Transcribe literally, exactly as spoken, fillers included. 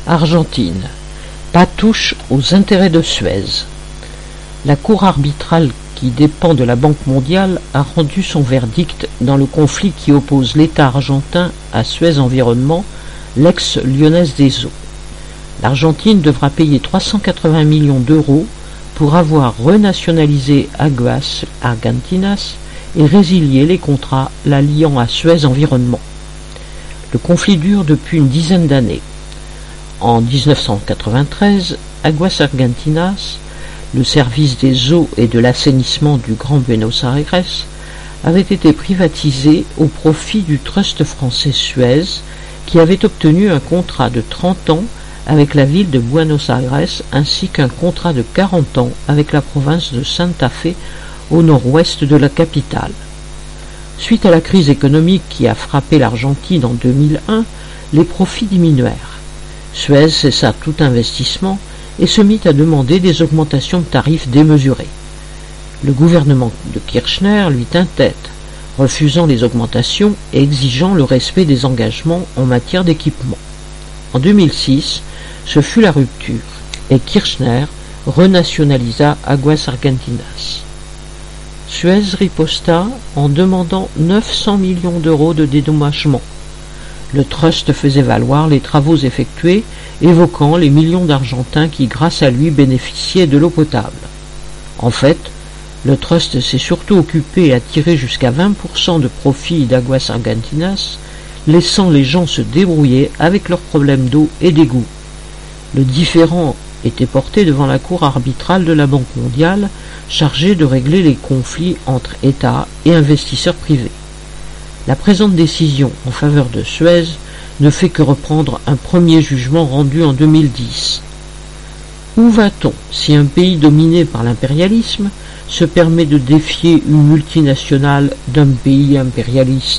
Argentine. Pas touche aux intérêts de Suez. La cour arbitrale qui dépend de la Banque mondiale a rendu son verdict dans le conflit qui oppose l'État argentin à Suez Environnement, l'ex-Lyonnaise des Eaux. L'Argentine devra payer trois cent quatre-vingts millions d'euros pour avoir renationalisé Aguas Argentinas et résilié les contrats la liant à Suez Environnement. Le conflit dure depuis une dizaine d'années. En dix-neuf cent quatre-vingt-treize, Aguas Argentinas, le service des eaux et de l'assainissement du Grand Buenos Aires, avait été privatisé au profit du trust français Suez, qui avait obtenu un contrat de trente ans avec la ville de Buenos Aires ainsi qu'un contrat de quarante ans avec la province de Santa Fe au nord-ouest de la capitale. Suite à la crise économique qui a frappé l'Argentine en deux mille un, les profits diminuèrent. Suez cessa tout investissement et se mit à demander des augmentations de tarifs démesurées. Le gouvernement de Kirchner lui tint tête, refusant les augmentations et exigeant le respect des engagements en matière d'équipement. En deux mille six, ce fut la rupture, et Kirchner renationalisa Aguas Argentinas. Suez riposta en demandant neuf cents millions d'euros de dédommagement. Le trust faisait valoir les travaux effectués, évoquant les millions d'Argentins qui, grâce à lui, bénéficiaient de l'eau potable. En fait, le trust s'est surtout occupé à tirer jusqu'à vingt pour cent de profit d'Aguas Argentinas, laissant les gens se débrouiller avec leurs problèmes d'eau et d'égout. Le différend était porté devant la cour arbitrale de la Banque mondiale, chargée de régler les conflits entre États et investisseurs privés. La présente décision en faveur de Suez ne fait que reprendre un premier jugement rendu en deux mille dix. Où va-t-on si un pays dominé par l'impérialisme se permet de défier une multinationale d'un pays impérialiste ?